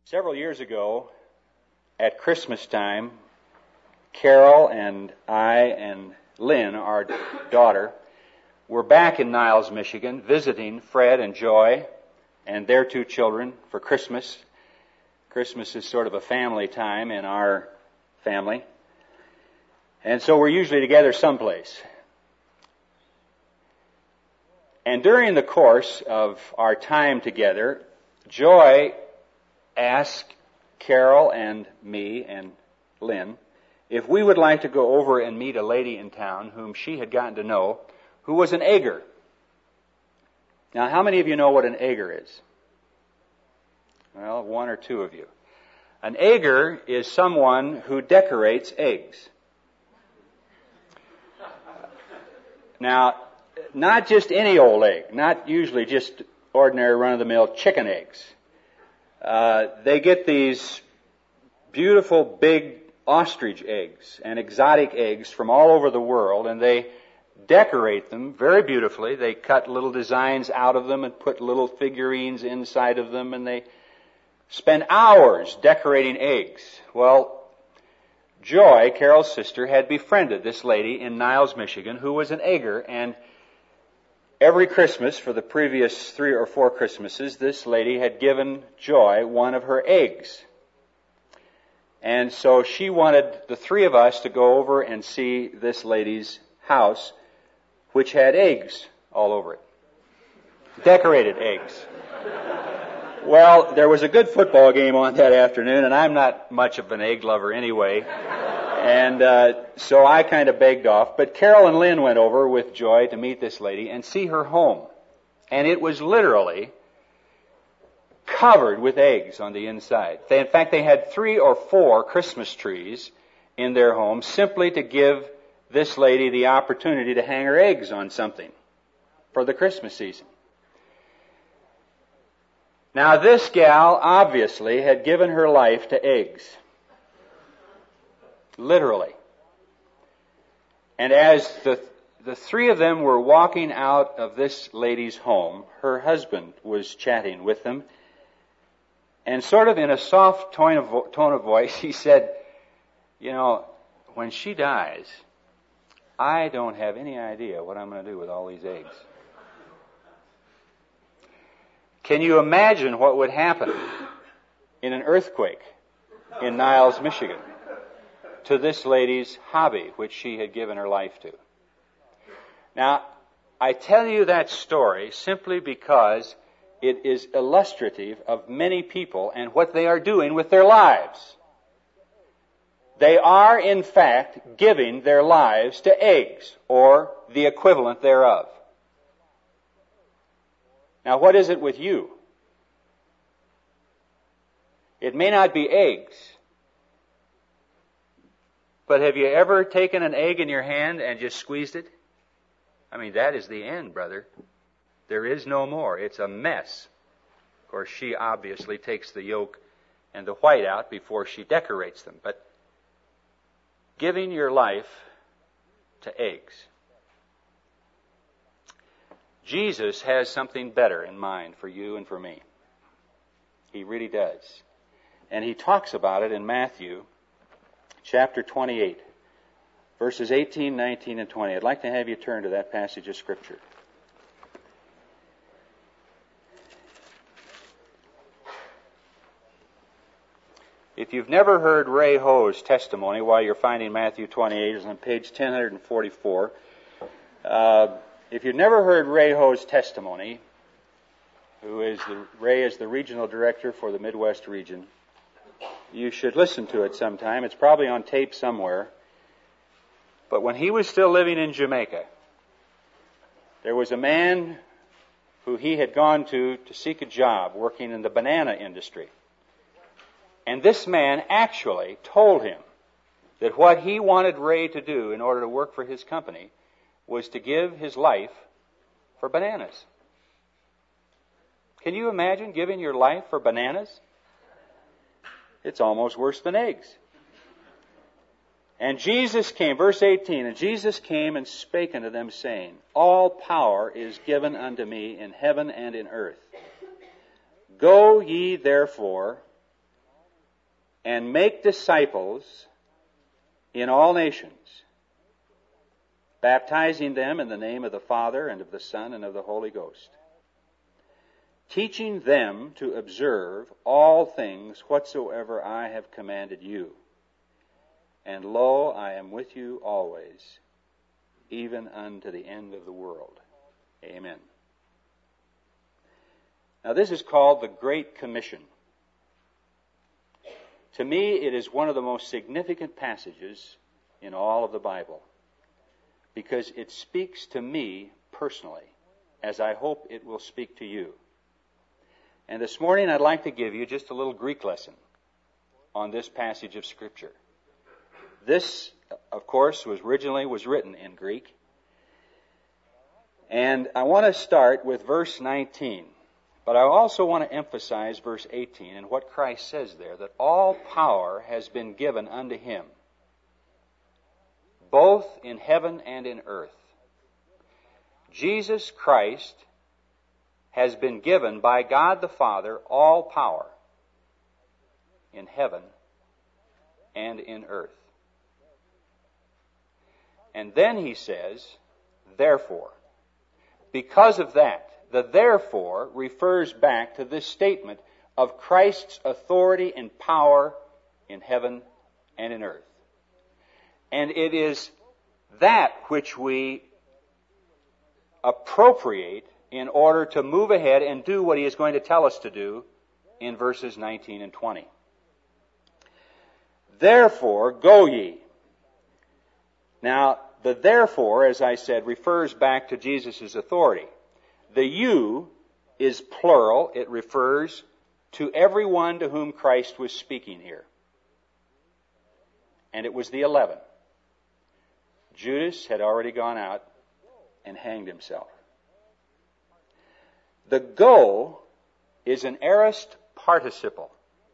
Several years ago, at Christmas time, Carol and I and Lynn, our daughter, were back in Niles, Michigan, visiting Fred and Joy and their two children for Christmas. Christmas is sort of a family time in our family. And so we're usually together someplace. And during the course of our time together, Joy asked Carol and me and Lynn if we would like to go over and meet a lady in town whom she had gotten to know, who was an egger. Now, how many of you know what an egger is? Well, one or two of you. An egger is someone who decorates eggs. Now, not just any old egg, not usually just ordinary run-of-the-mill chicken eggs. They get these beautiful big ostrich eggs and exotic eggs from all over the world, and they decorate them very beautifully. They cut little designs out of them and put little figurines inside of them, and they spend hours decorating eggs. Well, Joy, Carol's sister, had befriended this lady in Niles, Michigan, who was an egger, and every Christmas for the previous 3 or 4 Christmases, this lady had given Joy one of her eggs. And so she wanted the 3 of us to go over and see this lady's house, which had eggs all over it. Decorated eggs. Well, there was a good football game on that afternoon, and I'm not much of an egg lover anyway. And so I kind of begged off. But Carol and Lynn went over with Joy to meet this lady and see her home. And it was literally covered with eggs on the inside. In fact, they had 3 or 4 Christmas trees in their home simply to give this lady the opportunity to hang her eggs on something for the Christmas season. Now, this gal obviously had given her life to eggs. Literally. And as the 3 of them were walking out of this lady's home, her husband was chatting with them, and sort of in a soft tone of voice, he said, "You know, when she dies, I don't have any idea what I'm going to do with all these eggs." Can you imagine what would happen in an earthquake in Niles, Michigan, to this lady's hobby, which she had given her life to? Now, I tell you that story simply because it is illustrative of many people and what they are doing with their lives. They are, in fact, giving their lives to eggs, or the equivalent thereof. Now, what is it with you? It may not be eggs, but have you ever taken an egg in your hand and just squeezed it? I mean, that is the end, brother. There is no more. It's a mess. Of course, she obviously takes the yolk and the white out before she decorates them. But giving your life to eggs. Jesus has something better in mind for you and for me. He really does. And he talks about it in Matthew chapter 28, verses 18, 19, and 20. I'd like to have you turn to that passage of Scripture. If you've never heard Ray Ho's testimony while you're finding Matthew 28, it's on page 1044. If you've never heard Ray Ho's testimony, Ray is the regional director for the Midwest region, you should listen to it sometime. It's probably on tape somewhere. But when he was still living in Jamaica, there was a man who he had gone to seek a job working in the banana industry. And this man actually told him that what he wanted Ray to do in order to work for his company was to give his life for bananas. Can you imagine giving your life for bananas? It's almost worse than eggs. And Jesus came, verse 18, and Jesus came and spake unto them, saying, All power is given unto me in heaven and in earth. Go ye therefore and make disciples in all nations, baptizing them in the name of the Father and of the Son and of the Holy Ghost, teaching them to observe all things whatsoever I have commanded you. And lo, I am with you always, even unto the end of the world. Amen. Now this is called the Great Commission. To me, it is one of the most significant passages in all of the Bible, because it speaks to me personally, as I hope it will speak to you. And this morning I'd like to give you just a little Greek lesson on this passage of Scripture. This, of course, was written in Greek. And I want to start with verse 19. But I also want to emphasize verse 18 and what Christ says there, that all power has been given unto him, both in heaven and in earth. Jesus Christ has been given by God the Father all power in heaven and in earth. And then he says, therefore. Because of that, the therefore refers back to this statement of Christ's authority and power in heaven and in earth. And it is that which we appropriate in order to move ahead and do what he is going to tell us to do in verses 19 and 20. Therefore, go ye. Now, the therefore, as I said, refers back to Jesus' authority. The you is plural. It refers to everyone to whom Christ was speaking here. And it was the 11. Judas had already gone out and hanged himself. The go is an aorist participle.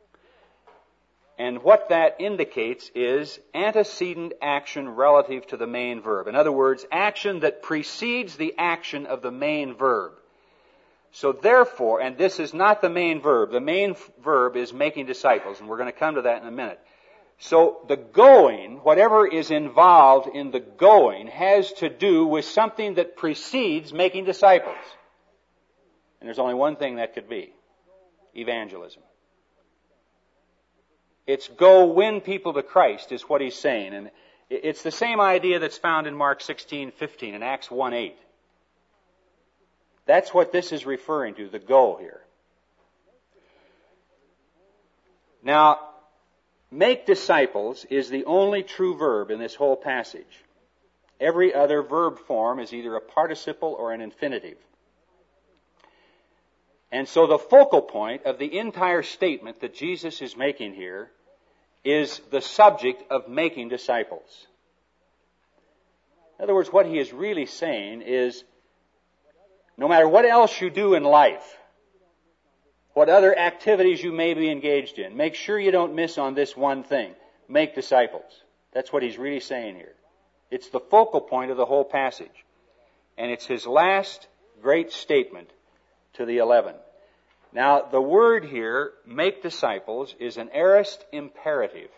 And what that indicates is antecedent action relative to the main verb. In other words, action that precedes the action of the main verb. So therefore, and this is not the main verb. The main verb is making disciples, and we're going to come to that in a minute. So the going, whatever is involved in the going, has to do with something that precedes making disciples. And there's only one thing that could be: evangelism. It's go win people to Christ is what he's saying. And it's the same idea that's found in Mark 16:15 and Acts 1:8. That's what this is referring to, the go here. Now, make disciples is the only true verb in this whole passage. Every other verb form is either a participle or an infinitive. And so the focal point of the entire statement that Jesus is making here is the subject of making disciples. In other words, what he is really saying is, no matter what else you do in life, what other activities you may be engaged in, make sure you don't miss on this one thing: make disciples. That's what he's really saying here. It's the focal point of the whole passage. And it's his last great statement to the 11. Now, the word here, make disciples, is an aorist imperative.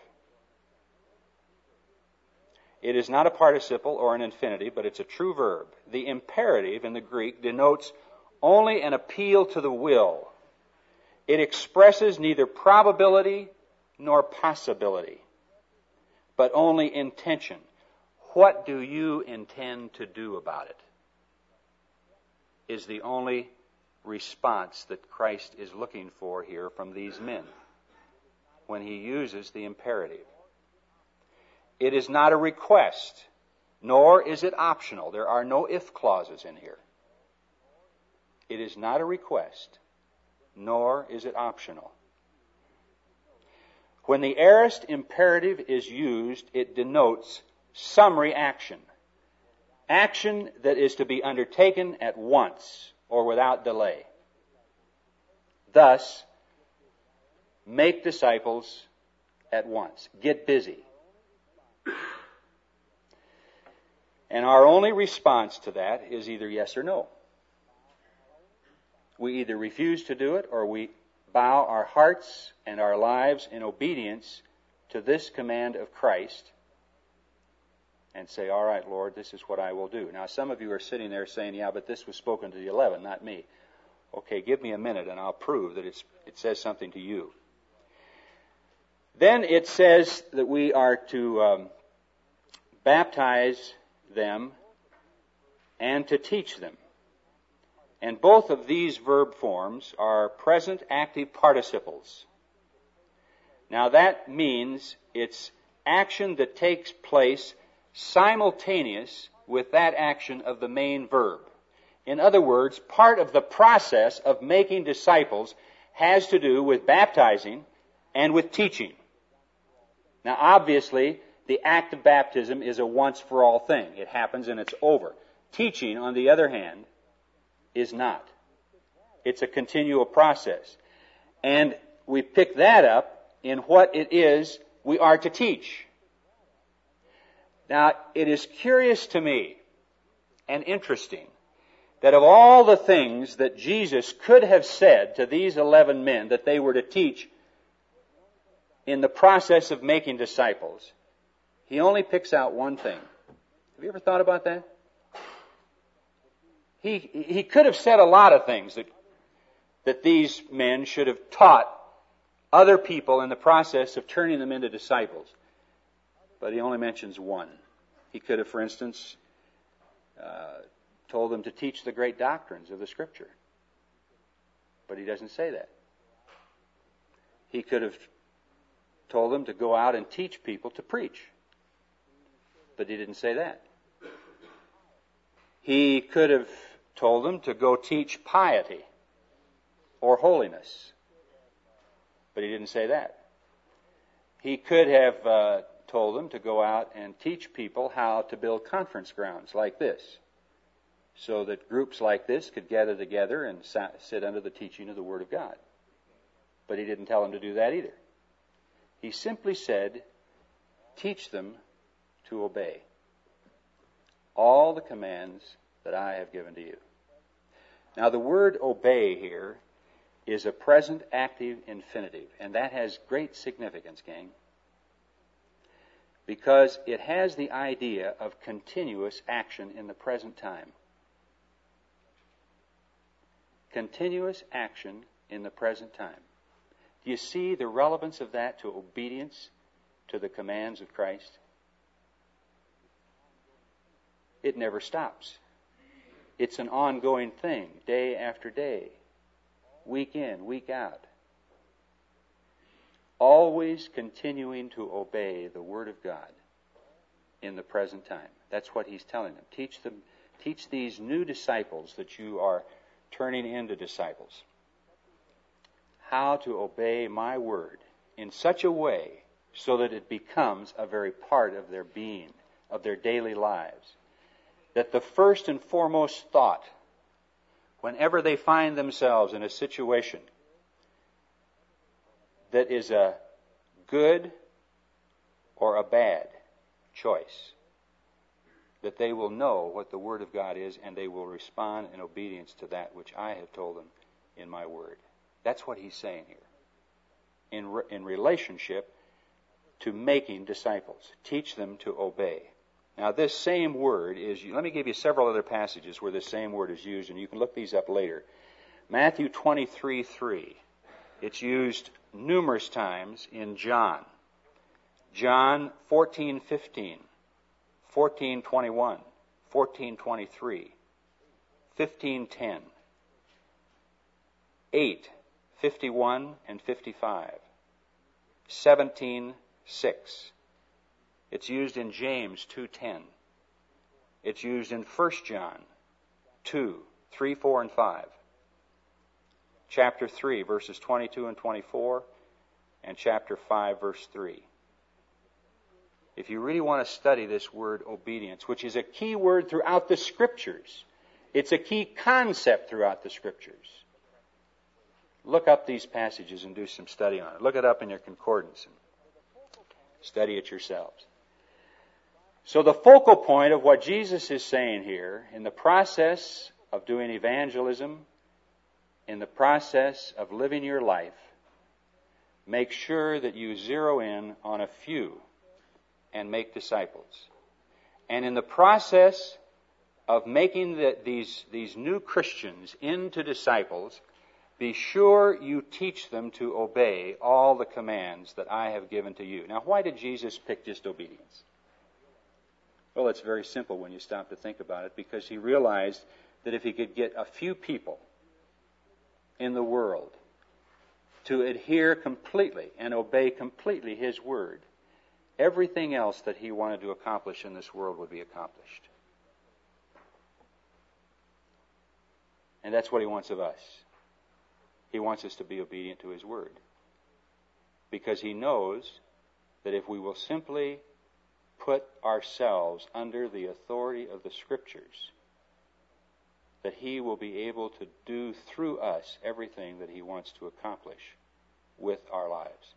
It is not a participle or an infinitive, but it's a true verb. The imperative in the Greek denotes only an appeal to the will. It expresses neither probability nor possibility, but only intention. What do you intend to do about it? Is the only response that Christ is looking for here from these men when he uses the imperative. It is not a request, nor is it optional. There are no if clauses in here. It is not a request, nor is it optional. When the aorist imperative is used, it denotes summary action. Action that is to be undertaken at once or without delay. Thus, make disciples at once. Get busy. And our only response to that is either yes or no. We either refuse to do it or we bow our hearts and our lives in obedience to this command of Christ and say, all right, Lord, this is what I will do. Now, some of you are sitting there saying, yeah, but this was spoken to the 11, not me. Okay, give me a minute and I'll prove that it says something to you. Then it says that we are to baptize them and to teach them. And both of these verb forms are present active participles. Now that means it's action that takes place simultaneous with that action of the main verb. In other words, part of the process of making disciples has to do with baptizing and with teaching. Now obviously, the act of baptism is a once-for-all thing. It happens and it's over. Teaching, on the other hand, is not. It's a continual process. And we pick that up in what it is we are to teach. Now, it is curious to me and interesting that of all the things that Jesus could have said to these 11 men that they were to teach in the process of making disciples, he only picks out one thing. Have you ever thought about that? He could have said a lot of things that these men should have taught other people in the process of turning them into disciples. But he only mentions one. He could have, for instance, told them to teach the great doctrines of the Scripture. But he doesn't say that. He could have told them to go out and teach people to preach. But he didn't say that. He could have told them to go teach piety or holiness. But he didn't say that. He could have told them to go out and teach people how to build conference grounds like this, so that groups like this could gather together and sit under the teaching of the Word of God. But he didn't tell them to do that either. He simply said, teach them to obey all the commands that I have given to you. Now the word obey here is a present active infinitive, and that has great significance, gang, because it has the idea of continuous action in the present time. Continuous action in the present time. Do you see the relevance of that to obedience to the commands of Christ? It never stops. It's an ongoing thing, day after day, week in, week out. Always continuing to obey the Word of God in the present time. That's what he's telling them. Teach these new disciples that you are turning into disciples how to obey my Word in such a way so that it becomes a very part of their being, of their daily lives. That the first and foremost thought, whenever they find themselves in a situation that is a good or a bad choice, that they will know what the Word of God is and they will respond in obedience to that which I have told them in my Word. That's what he's saying here. In relationship to making disciples. Teach them to obey. Now this same word is, let me give you several other passages where this same word is used, and you can look these up later. Matthew 23:3. It's used numerous times in John. John 14:15, 14:21, 14:23, 15:10, 8:51 and 55, 17:6. It's used in James 2:10. It's used in 1 John 2:3, 4, and 5. Chapter 3, verses 22 and 24, and chapter 5, verse 3. If you really want to study this word obedience, which is a key word throughout the Scriptures, it's a key concept throughout the Scriptures. Look up these passages and do some study on it. Look it up in your concordance and study it yourselves. So the focal point of what Jesus is saying here in the process of doing evangelism in the process of living your life, make sure that you zero in on a few and make disciples. And in the process of making these new Christians into disciples, be sure you teach them to obey all the commands that I have given to you. Now, why did Jesus pick just obedience? Well, it's very simple when you stop to think about it, because he realized that if he could get a few people in the world to adhere completely and obey completely his word, everything else that he wanted to accomplish in this world would be accomplished. And that's what he wants of us. He wants us to be obedient to his word, because he knows that if we will simply put ourselves under the authority of the Scriptures, that he will be able to do through us everything that he wants to accomplish with our lives.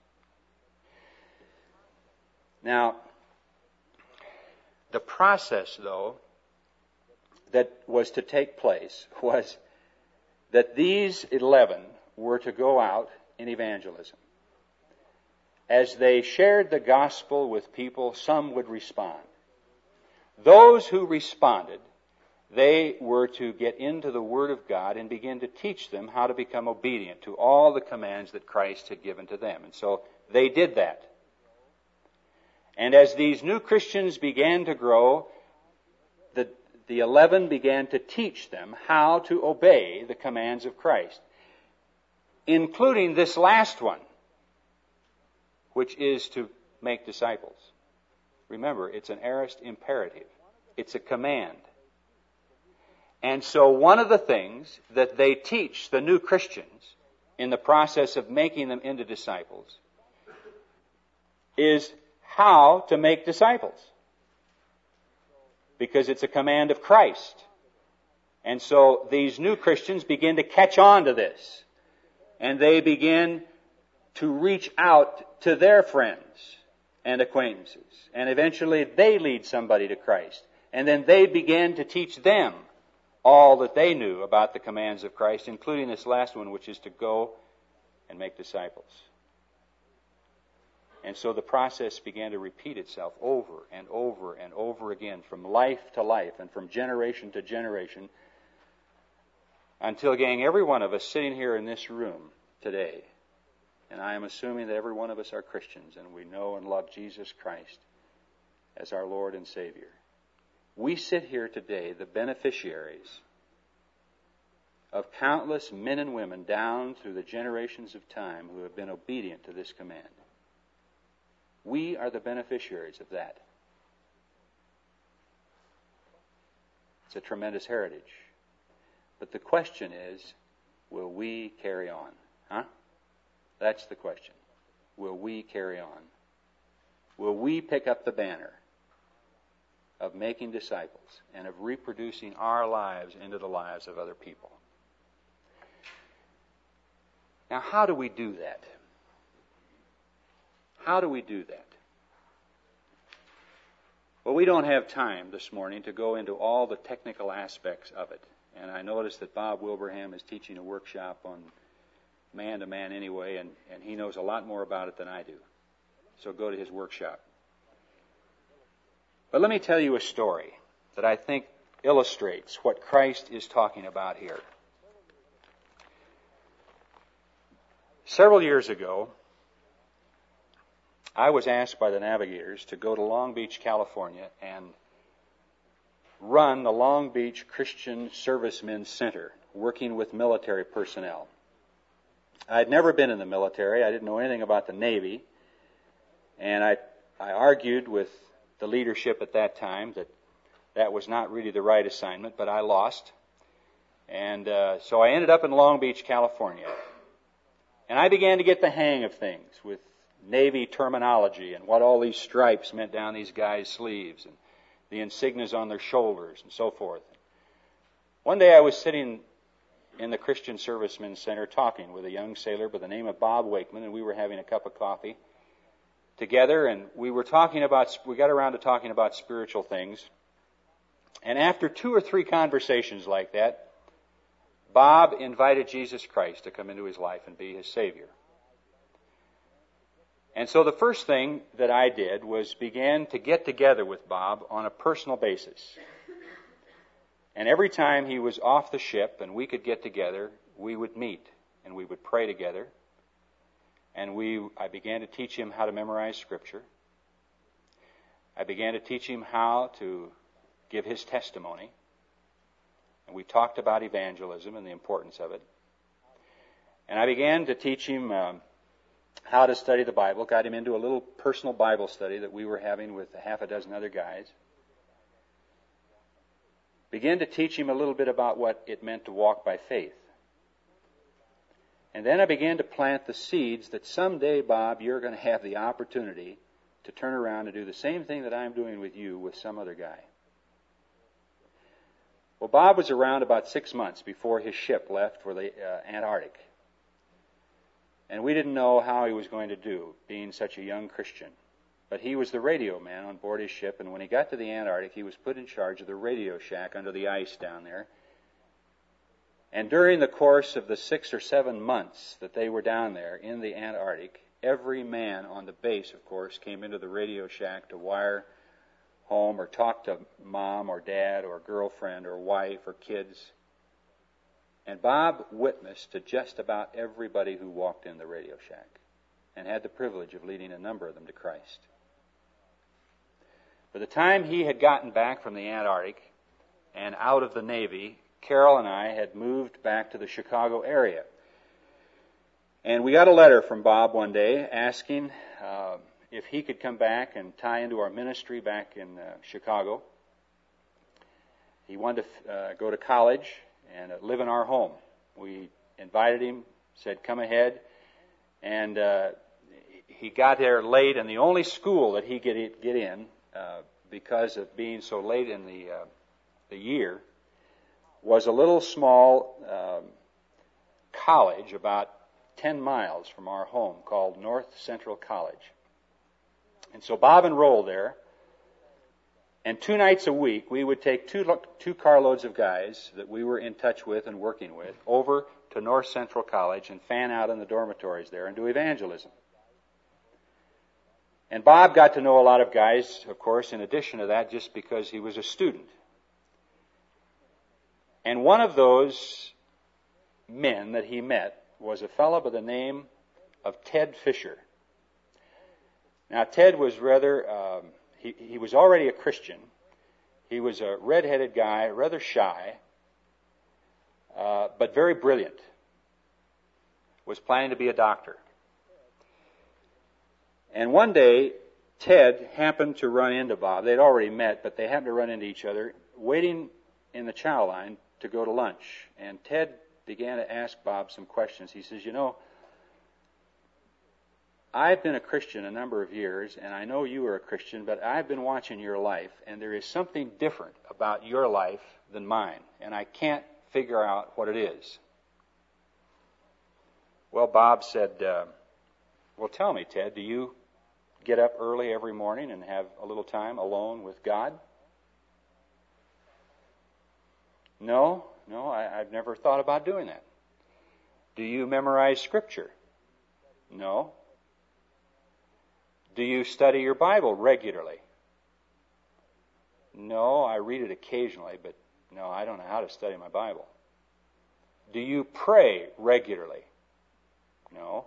Now, the process, though, that was to take place was that these 11 were to go out in evangelism. As they shared the gospel with people, some would respond. Those who responded, they were to get into the Word of God and begin to teach them how to become obedient to all the commands that Christ had given to them. And so they did that. And as these new Christians began to grow, the 11 began to teach them how to obey the commands of Christ, including this last one, which is to make disciples. Remember, it's an aorist imperative. It's a command. And so one of the things that they teach the new Christians in the process of making them into disciples is how to make disciples. Because it's a command of Christ. And so these new Christians begin to catch on to this. And they begin to reach out to their friends and acquaintances. And eventually they lead somebody to Christ. And then they begin to teach them all that they knew about the commands of Christ, including this last one, which is to go and make disciples. And so the process began to repeat itself over and over and over again, from life to life and from generation to generation, until, gang, every one of us sitting here in this room today, and I am assuming that every one of us are Christians and we know and love Jesus Christ as our Lord and Savior. We sit here today, the beneficiaries of countless men and women down through the generations of time who have been obedient to this command. We are the beneficiaries of that. It's a tremendous heritage. But the question is, will we carry on? Huh? That's the question. Will we carry on? Will we pick up the banner of making disciples and of reproducing our lives into the lives of other people? Now, how do we do that? How do we do that? Well, we don't have time this morning to go into all the technical aspects of it. And I noticed that Bob Wilbraham is teaching a workshop on man-to-man anyway, and he knows a lot more about it than I do. So go to his workshop. But let me tell you a story that I think illustrates what Christ is talking about here. Several years ago, I was asked by the Navigators to go to Long Beach, California, and run the Long Beach Christian Servicemen Center, working with military personnel. I'd never been in the military. I didn't know anything about the Navy. And I argued with the leadership at that time that that was not really the right assignment, but I lost. And so I ended up in Long Beach, California. And I began to get the hang of things with Navy terminology and what all these stripes meant down these guys' sleeves and the insignias on their shoulders and so forth. One day I was sitting in the Christian Servicemen Center talking with a young sailor by the name of Bob Wakeman, and we were having a cup of coffee together, and we got around to talking about spiritual things. And after 2 or 3 conversations like that, Bob invited Jesus Christ to come into his life and be his Savior. And so the first thing that I did was began to get together with Bob on a personal basis. And every time he was off the ship and we could get together, we would meet and we would pray together. And I began to teach him how to memorize Scripture. I began to teach him how to give his testimony. And we talked about evangelism and the importance of it. And I began to teach him how to study the Bible, got him into a little personal Bible study that we were having with half a dozen other guys. Began to teach him a little bit about what it meant to walk by faith. And then I began to plant the seeds that someday, Bob, you're going to have the opportunity to turn around and do the same thing that I'm doing with you with some other guy. Well, Bob was around about 6 months before his ship left for the Antarctic. And we didn't know how he was going to do, being such a young Christian. But he was the radio man on board his ship, and when he got to the Antarctic, he was put in charge of the radio shack under the ice down there. And during the course of the 6 or 7 months that they were down there in the Antarctic, every man on the base, of course, came into the radio shack to wire home or talk to mom or dad or girlfriend or wife or kids. And Bob witnessed to just about everybody who walked in the radio shack and had the privilege of leading a number of them to Christ. By the time he had gotten back from the Antarctic and out of the Navy, Carol and I had moved back to the Chicago area. And we got a letter from Bob one day asking if he could come back and tie into our ministry back in Chicago. He wanted to go to college and live in our home. We invited him, said, come ahead. And he got there late, and the only school that he get in, because of being so late in the year, was a little small college about 10 miles from our home called North Central College. And so Bob enrolled there, and 2 nights a week we would take two carloads of guys that we were in touch with and working with over to North Central College and fan out in the dormitories there and do evangelism. And Bob got to know a lot of guys, of course, in addition to that, just because he was a student. And one of those men that he met was a fellow by the name of Ted Fisher. Now, Ted was he was already a Christian. He was a red-headed guy, rather shy, but very brilliant. Was planning to be a doctor. And one day, Ted happened to run into Bob. They'd already met, but they happened to run into each other, waiting in the chow line to go to lunch. And Ted began to ask Bob some questions. He says, I've been a Christian a number of years, and I know you are a Christian, but I've been watching your life, and there is something different about your life than mine, and I can't figure out what it is. Well, Bob said, well, tell me, Ted, do you get up early every morning and have a little time alone with God? No, I've never thought about doing that. Do you memorize Scripture? No. Do you study your Bible regularly? No, I read it occasionally, but no, I don't know how to study my Bible. Do you pray regularly? No.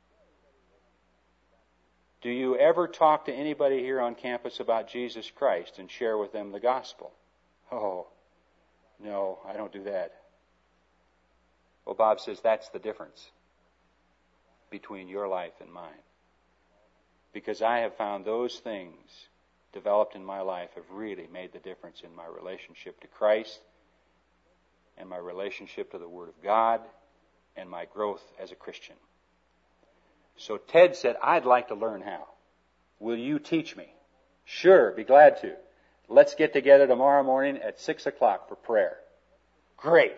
Do you ever talk to anybody here on campus about Jesus Christ and share with them the gospel? Oh, no, I don't do that. Well, Bob says that's the difference between your life and mine. Because I have found those things developed in my life have really made the difference in my relationship to Christ and my relationship to the Word of God and my growth as a Christian. So Ted said, I'd like to learn how. Will you teach me? Sure, be glad to. Let's get together tomorrow morning at 6 o'clock for prayer. Great.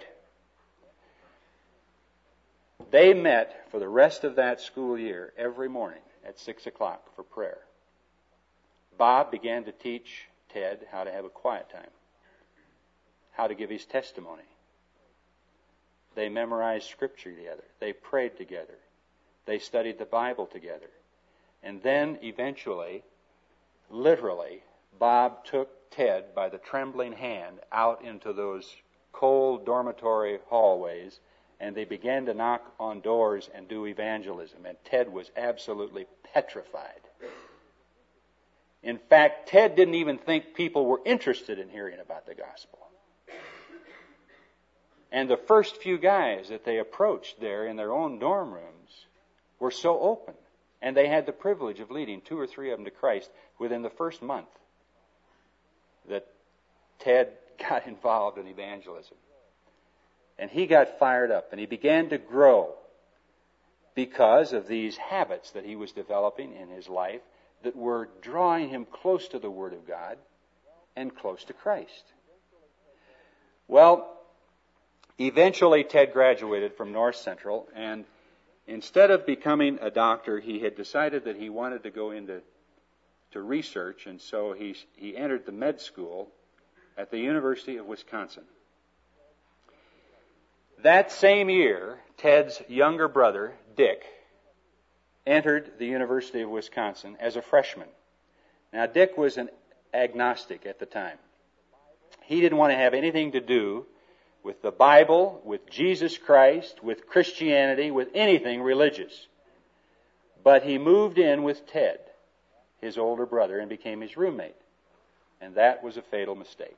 They met for the rest of that school year every morning at 6 o'clock for prayer. Bob began to teach Ted how to have a quiet time, how to give his testimony. They memorized Scripture together. They prayed together. They studied the Bible together. And then eventually, literally, Bob took Ted by the trembling hand out into those cold dormitory hallways, and they began to knock on doors and do evangelism. And Ted was absolutely petrified. In fact, Ted didn't even think people were interested in hearing about the gospel. And the first few guys that they approached there in their own dorm rooms were so open. And they had the privilege of leading 2 or 3 of them to Christ within the first month that Ted got involved in evangelism. And he got fired up, and he began to grow because of these habits that he was developing in his life that were drawing him close to the Word of God and close to Christ. Well, eventually Ted graduated from North Central, and instead of becoming a doctor, he had decided that he wanted to go into research, and so he entered the med school at the University of Wisconsin. That same year, Ted's younger brother, Dick, entered the University of Wisconsin as a freshman. Now, Dick was an agnostic at the time. He didn't want to have anything to do with the Bible, with Jesus Christ, with Christianity, with anything religious. But he moved in with Ted, his older brother, and became his roommate. And that was a fatal mistake.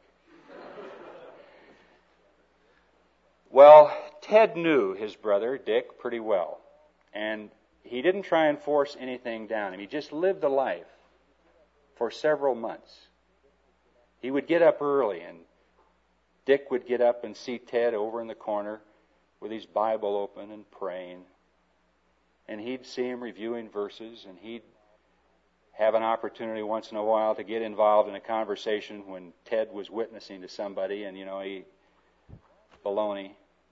Well, Ted knew his brother, Dick, pretty well. And he didn't try and force anything down him. He just lived the life for several months. He would get up early, and Dick would get up and see Ted over in the corner with his Bible open and praying. And he'd see him reviewing verses, and he'd have an opportunity once in a while to get involved in a conversation when Ted was witnessing to somebody, and, baloney.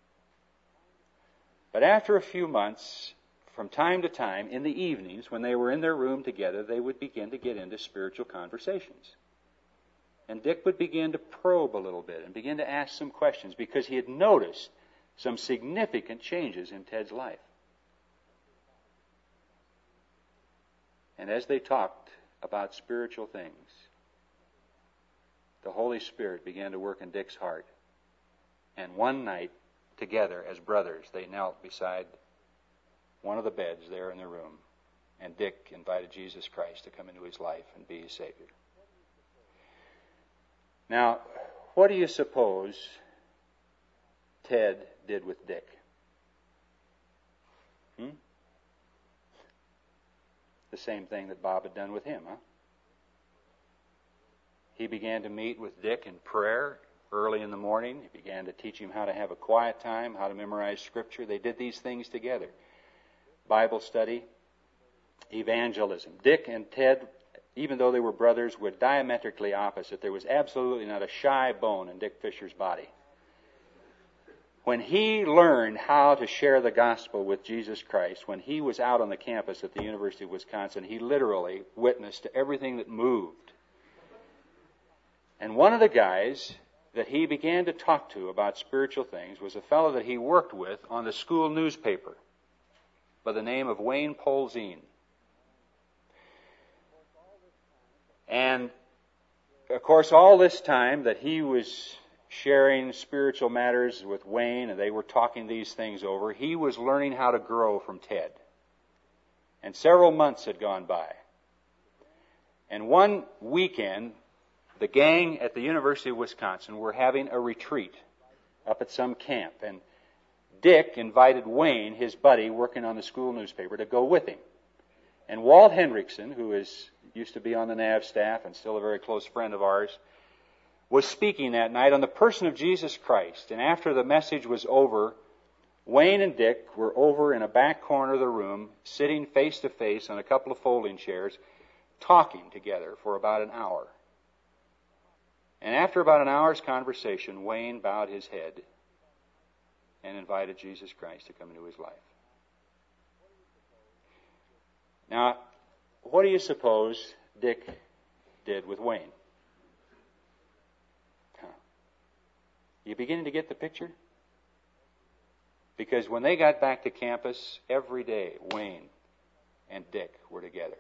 But after a few months, from time to time, in the evenings, when they were in their room together, they would begin to get into spiritual conversations. And Dick would begin to probe a little bit and begin to ask some questions because he had noticed some significant changes in Ted's life. And as they talked about spiritual things, the Holy Spirit began to work in Dick's heart. And one night, together as brothers, they knelt beside one of the beds there in the room, and Dick invited Jesus Christ to come into his life and be his Savior. Now, what do you suppose Ted did with Dick? The same thing that Bob had done with him, huh? He began to meet with Dick in prayer early in the morning. He began to teach him how to have a quiet time, how to memorize Scripture. They did these things together. Bible study, evangelism. Dick and Ted, even though they were brothers, were diametrically opposite. There was absolutely not a shy bone in Dick Fisher's body. When he learned how to share the gospel with Jesus Christ, when he was out on the campus at the University of Wisconsin, he literally witnessed to everything that moved. And one of the guys that he began to talk to about spiritual things was a fellow that he worked with on the school newspaper by the name of Wayne Polzine. And, of course, all this time that he was sharing spiritual matters with Wayne and they were talking these things over, he was learning how to grow from Ted. And several months had gone by. And one weekend, the gang at the University of Wisconsin were having a retreat up at some camp. And Dick invited Wayne, his buddy working on the school newspaper, to go with him. And Walt Hendrickson, who used to be on the NAV staff and still a very close friend of ours, was speaking that night on the person of Jesus Christ. And after the message was over, Wayne and Dick were over in a back corner of the room, sitting face to face on a couple of folding chairs, talking together for about an hour. And after about an hour's conversation, Wayne bowed his head and invited Jesus Christ to come into his life. Now, what do you suppose Dick did with Wayne? You beginning to get the picture? Because when they got back to campus, every day Wayne and Dick were together.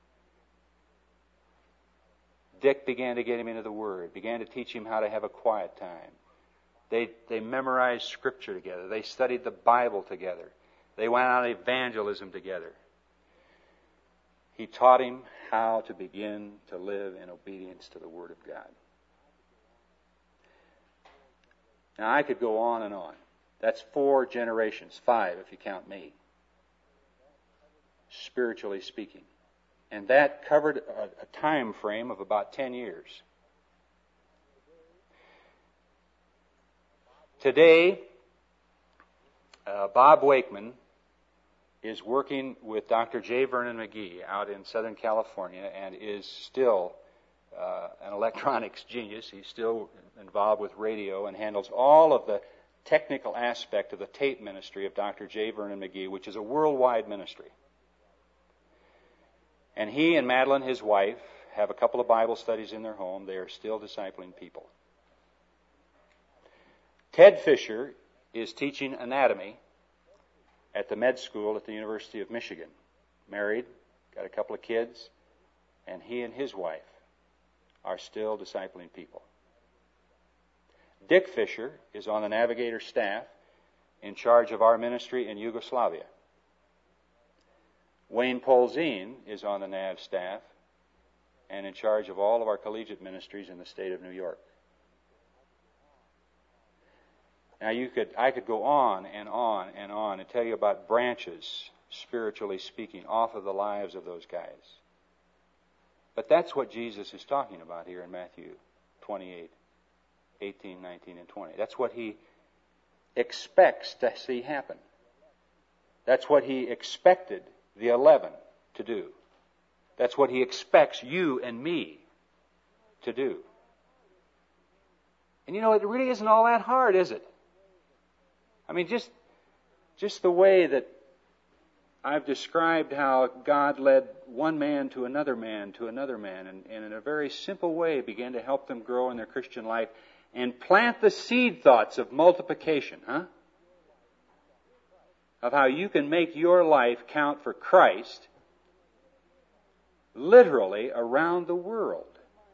Dick began to get him into the Word, began to teach him how to have a quiet time. They memorized Scripture together. They studied the Bible together. They went on evangelism together. He taught him how to begin to live in obedience to the Word of God. Now, I could go on and on. That's 4 generations, 5 if you count me, spiritually speaking. And that covered a time frame of about 10 years. Today, Bob Wakeman is working with Dr. J. Vernon McGee out in Southern California and is still an electronics genius. He's still involved with radio and handles all of the technical aspect of the tape ministry of Dr. J. Vernon McGee, which is a worldwide ministry. And he and Madeline, his wife, have a couple of Bible studies in their home. They are still discipling people. Ted Fisher is teaching anatomy at the med school at the University of Michigan. Married, got a couple of kids, and he and his wife are still discipling people. Dick Fisher is on the Navigator staff in charge of our ministry in Yugoslavia. Wayne Polzine is on the NAV staff and in charge of all of our collegiate ministries in the state of New York. Now I could go on and on and on and tell you about branches, spiritually speaking, off of the lives of those guys. But that's what Jesus is talking about here in Matthew 28, 18, 19, and 20. That's what he expects to see happen. That's what he expected the 11 to do. That's what he expects you and me to do. And you know, it really isn't all that hard, is it? I mean, just the way that I've described how God led one man to another man to another man, and in a very simple way began to help them grow in their Christian life and plant the seed thoughts of multiplication, of how you can make your life count for Christ literally around the world.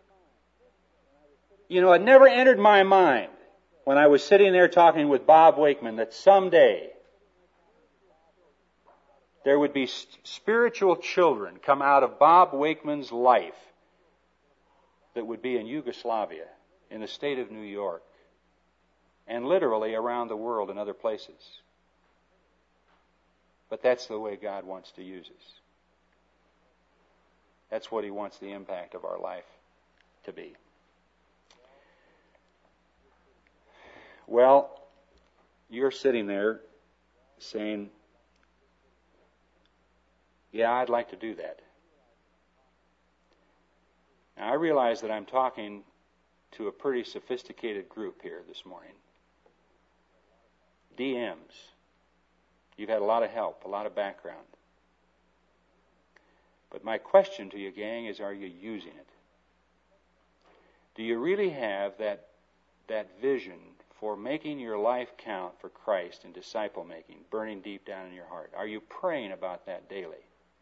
You know, it never entered my mind when I was sitting there talking with Bob Wakeman that someday there would be spiritual children come out of Bob Wakeman's life that would be in Yugoslavia, in the state of New York, and literally around the world in other places. But that's the way God wants to use us. That's what He wants the impact of our life to be. Well, you're sitting there saying, yeah, I'd like to do that. Now, I realize that I'm talking to a pretty sophisticated group here this morning. DMs. You've had a lot of help, a lot of background. But my question to you, gang, is, are you using it? Do you really have that vision for making your life count for Christ and disciple making burning deep down in your heart? Are you praying about that daily?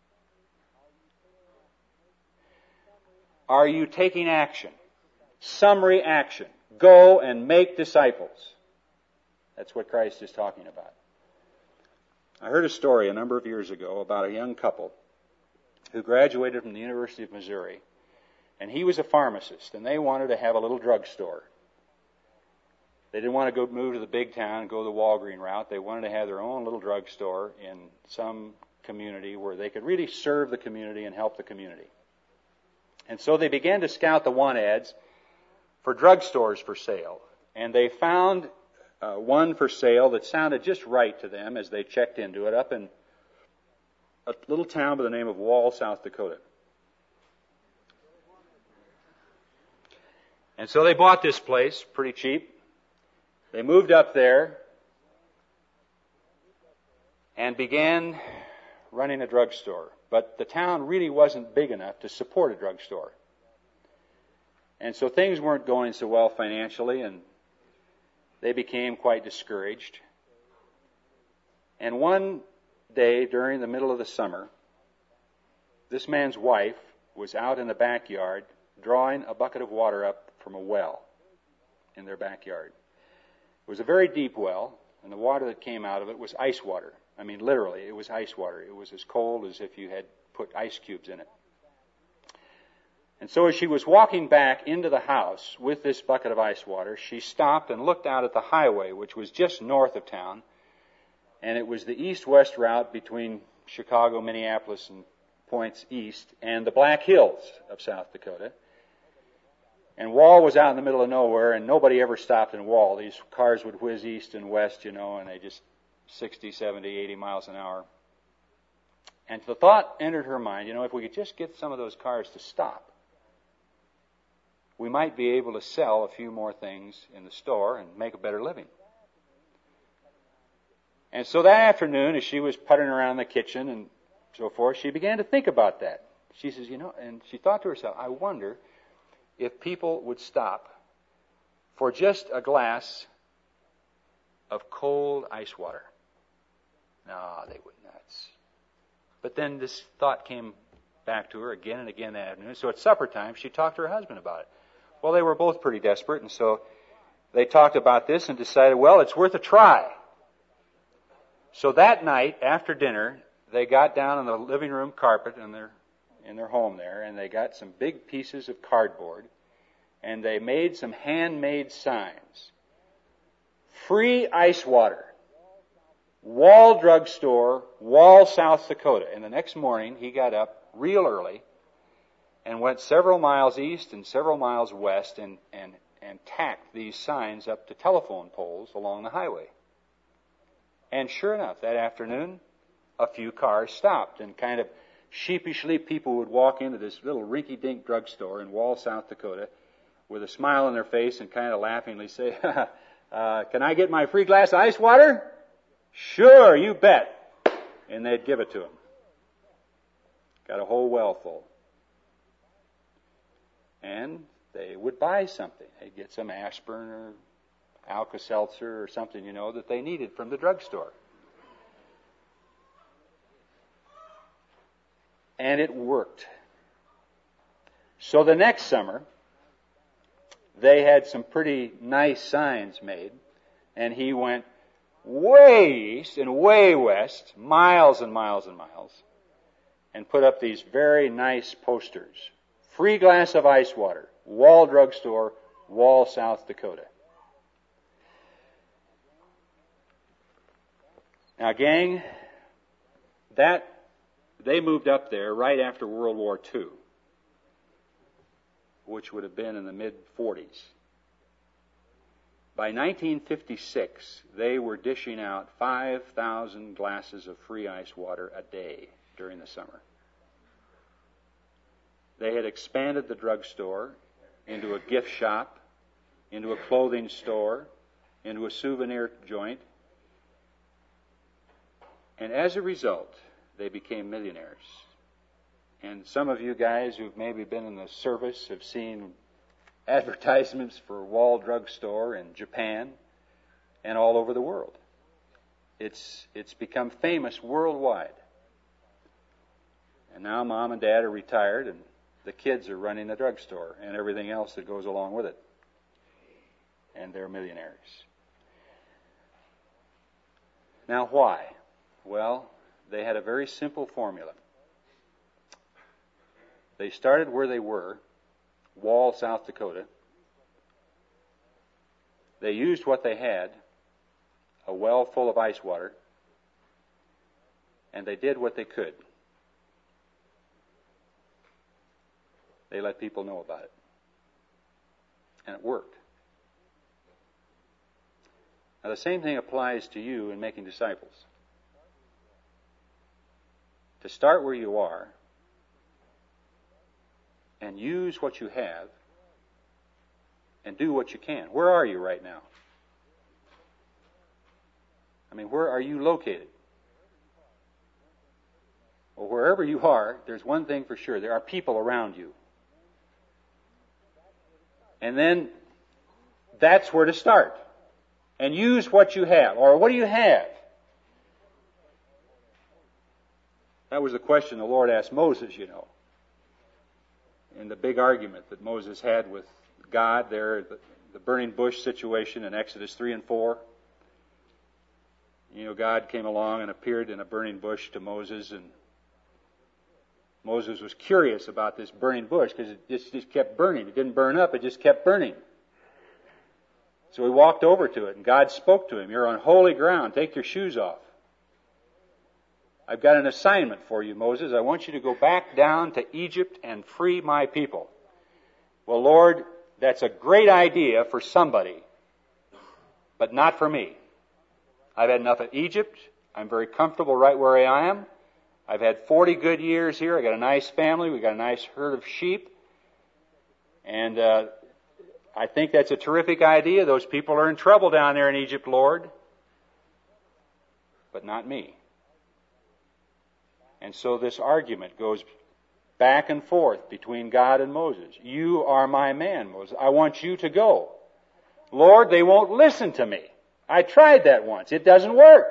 Are you taking action? Summary action. Go and make disciples. That's what Christ is talking about. I heard a story a number of years ago about a young couple who graduated from the University of Missouri, and he was a pharmacist, and they wanted to have a little drugstore. They didn't want to move to the big town and go the Walgreen route. They wanted to have their own little drugstore in some community where they could really serve the community and help the community. And so they began to scout the want ads for drugstores for sale, and they found one for sale that sounded just right to them as they checked into it up in a little town by the name of Wall, South Dakota. And so they bought this place pretty cheap. They moved up there and began running a drugstore. But the town really wasn't big enough to support a drugstore. And so things weren't going so well financially, and they became quite discouraged. And one day during the middle of the summer, this man's wife was out in the backyard drawing a bucket of water up from a well in their backyard. It was a very deep well, and the water that came out of it was ice water. I mean, literally, it was ice water. It was as cold as if you had put ice cubes in it. And so as she was walking back into the house with this bucket of ice water, she stopped and looked out at the highway, which was just north of town, and it was the east-west route between Chicago, Minneapolis, and points east, and the Black Hills of South Dakota. And Wall was out in the middle of nowhere, and nobody ever stopped in Wall. These cars would whiz east and west, and they just 60, 70, 80 miles an hour. And the thought entered her mind, if we could just get some of those cars to stop, we might be able to sell a few more things in the store and make a better living. And so that afternoon, as she was puttering around the kitchen and so forth, she began to think about that. She says, and she thought to herself, I wonder if people would stop for just a glass of cold ice water. No, they would not. But then this thought came back to her again and again that afternoon. So at supper time, she talked to her husband about it. Well, they were both pretty desperate, and so they talked about this and decided, well, it's worth a try. So that night, after dinner, they got down on the living room carpet in their home there, and they got some big pieces of cardboard, and they made some handmade signs. Free ice water. Wall Drugstore, Wall, South Dakota. And the next morning, he got up real early and went several miles east and several miles west and tacked these signs up to telephone poles along the highway. And sure enough, that afternoon, a few cars stopped, and kind of sheepishly people would walk into this little rinky-dink drugstore in Wall, South Dakota, with a smile on their face and kind of laughingly say, can I get my free glass of ice water? Sure, you bet. And they'd give it to them. Got a whole well full. And they would buy something. They'd get some aspirin or Alka-Seltzer or something, that they needed from the drugstore. And it worked. So the next summer, they had some pretty nice signs made, and he went way east and way west, miles and miles and miles, and put up these very nice posters. Free glass of ice water, Wall Drugstore, Wall, South Dakota. Now, gang, they moved up there right after World War II, which would have been in the mid-40s. By 1956, they were dishing out 5,000 glasses of free ice water a day during the summer. They had expanded the drugstore into a gift shop, into a clothing store, into a souvenir joint. And as a result, they became millionaires. And some of you guys who've maybe been in the service have seen advertisements for Wall Drugstore in Japan and all over the world. It's become famous worldwide. And now Mom and Dad are retired, and the kids are running the drugstore and everything else that goes along with it. And they're millionaires. Now why? Well, they had a very simple formula. They started where they were, Wall, South Dakota. They used what they had, a well full of ice water, and they did what they could. They let people know about it. And it worked. Now the same thing applies to you in making disciples. To start where you are and use what you have and do what you can. Where are you right now? I mean, where are you located? Well, wherever you are, there's one thing for sure. There are people around you. And then that's where to start. And use what you have. Or what do you have? That was the question the Lord asked Moses, you know. In the big argument that Moses had with God there, the burning bush situation in Exodus 3 and 4. You know, God came along and appeared in a burning bush to Moses, and Moses was curious about this burning bush because it just kept burning. It didn't burn up, it just kept burning. So he walked over to it, and God spoke to him. You're on holy ground. Take your shoes off. I've got an assignment for you, Moses. I want you to go back down to Egypt and free my people. Well, Lord, that's a great idea for somebody, but not for me. I've had enough of Egypt. I'm very comfortable right where I am. I've had 40 good years here. I got a nice family. We got a nice herd of sheep. And I think that's a terrific idea. Those people are in trouble down there in Egypt, Lord. But not me. And so this argument goes back and forth between God and Moses. You are my man, Moses. I want you to go. Lord, they won't listen to me. I tried that once. It doesn't work.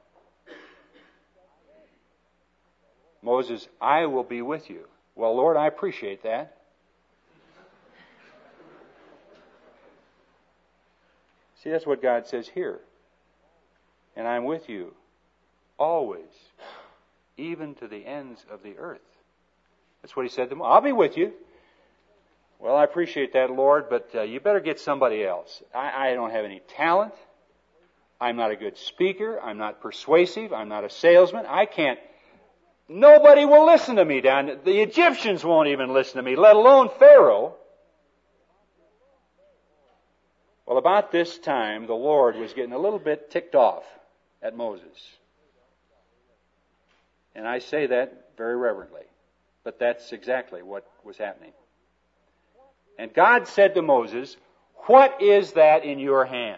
Moses, I will be with you. Well, Lord, I appreciate that. See, that's what God says here. And I'm with you always, even to the ends of the earth. That's what he said to Moses. I'll be with you. Well, I appreciate that, Lord, but you better get somebody else. I don't have any talent. I'm not a good speaker. I'm not persuasive. I'm not a salesman. I can't. Nobody will listen to me down. The Egyptians won't even listen to me, let alone Pharaoh. Well, about this time, the Lord was getting a little bit ticked off at Moses. And I say that very reverently. But that's exactly what was happening. And God said to Moses, what is that in your hand?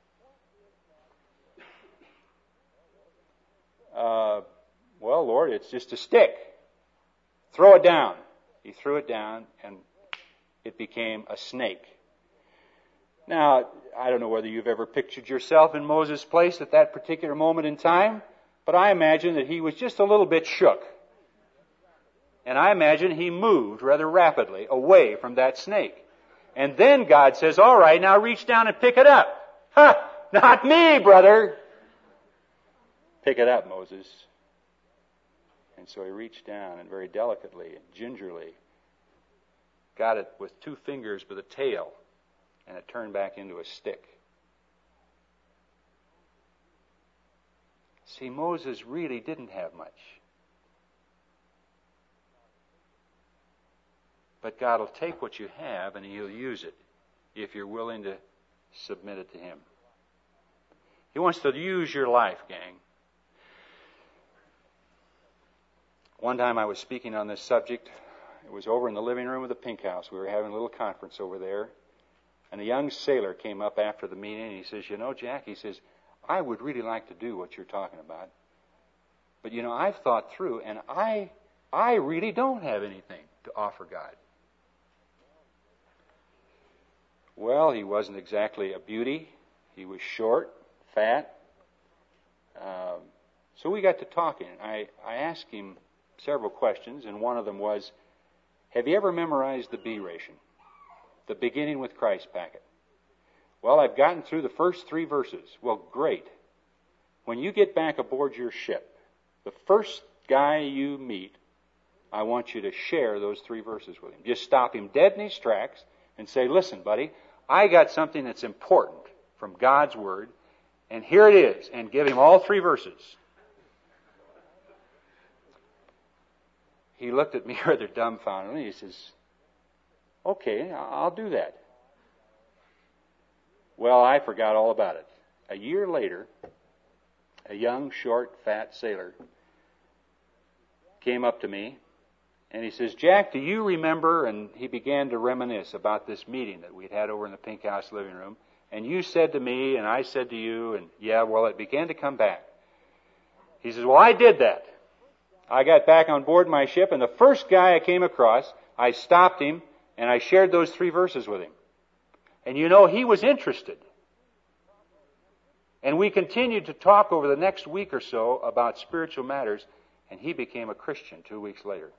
Well, Lord, it's just a stick. Throw it down. He threw it down, and it became a snake. Now, I don't know whether you've ever pictured yourself in Moses' place at that particular moment in time, but I imagine that he was just a little bit shook. And I imagine he moved rather rapidly away from that snake. And then God says, all right, now reach down and pick it up. Ha! Not me, brother! Pick it up, Moses. And so he reached down and very delicately and gingerly got it with 2 fingers by the tail, and it turned back into a stick. See, Moses really didn't have much. But God will take what you have and He'll use it if you're willing to submit it to Him. He wants to use your life, gang. One time I was speaking on this subject. It was over in the living room of the Pink House. We were having a little conference over there. And a young sailor came up after the meeting and he says, you know, Jack, he says, I would really like to do what you're talking about. But, you know, I've thought through and I really don't have anything to offer God. Well, he wasn't exactly a beauty. He was short, fat. So we got to talking. I asked him several questions, and one of them was, have you ever memorized the B ration? The beginning with Christ packet. Well, I've gotten through the first 3 verses. Well, great. When you get back aboard your ship, the first guy you meet, I want you to share those 3 verses with him. Just stop him dead in his tracks and say, listen, buddy, I got something that's important from God's Word, and here it is, and give him all 3 verses. He looked at me rather dumbfounded, and he says, okay, I'll do that. Well, I forgot all about it. A year later, a young, short, fat sailor came up to me, and he says, Jack, do you remember? And he began to reminisce about this meeting that we'd had over in the Pink House living room. And you said to me, and I said to you, and yeah, well, it began to come back. He says, well, I did that. I got back on board my ship, and the first guy I came across, I stopped him, and I shared those 3 verses with him. And you know, he was interested. And we continued to talk over the next week or so about spiritual matters, And he became a Christian 2 weeks later.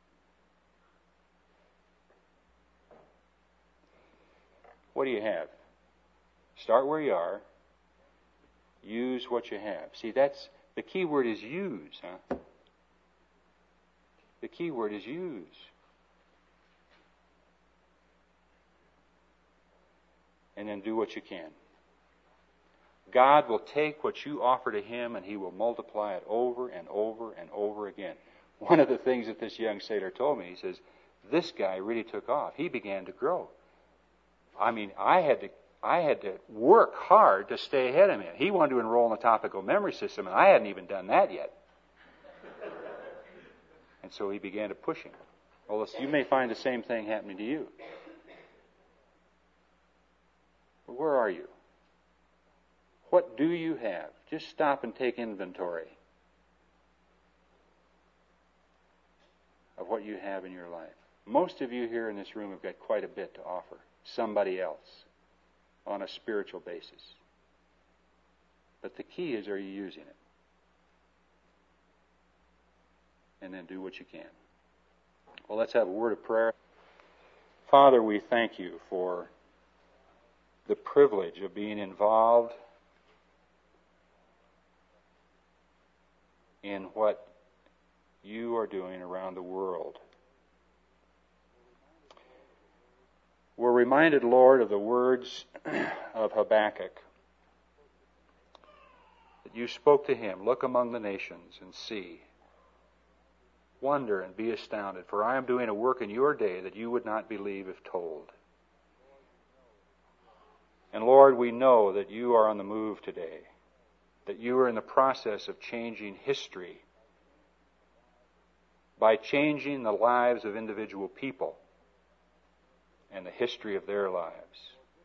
What do you have? Start where you are. Use what you have. See, that's the key word is use, huh? The key word is use. And then do what you can. God will take what you offer to Him and He will multiply it over and over and over again. One of the things that this young sailor told me, he says, this guy really took off. He began to grow. I mean, I had to work hard to stay ahead of him. He wanted to enroll in the topical memory system, and I hadn't even done that yet. And so he began to push him. Well, you may find the same thing happening to you. But where are you? What do you have? Just stop and take inventory of what you have in your life. Most of you here in this room have got quite a bit to offer somebody else on a spiritual basis. But the key is, are you using it? And then do what you can. Well, let's have a word of prayer. Father, we thank you for the privilege of being involved in what you are doing around the world. We're reminded, Lord, of the words of Habakkuk. That you spoke to him, look among the nations and see. Wonder and be astounded, for I am doing a work in your day that you would not believe if told. And Lord, we know that you are on the move today, that you are in the process of changing history by changing the lives of individual people and the history of their lives.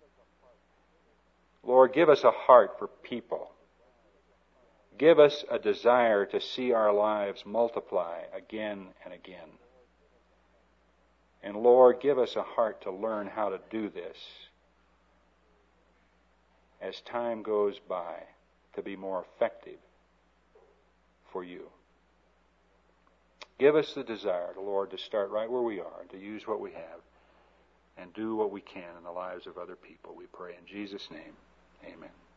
Lord, give us a heart for people. Give us a desire to see our lives multiply again and again. And Lord, give us a heart to learn how to do this as time goes by, to be more effective for you. Give us the desire, Lord, to start right where we are, to use what we have, and do what we can in the lives of other people, we pray in Jesus' name. Amen.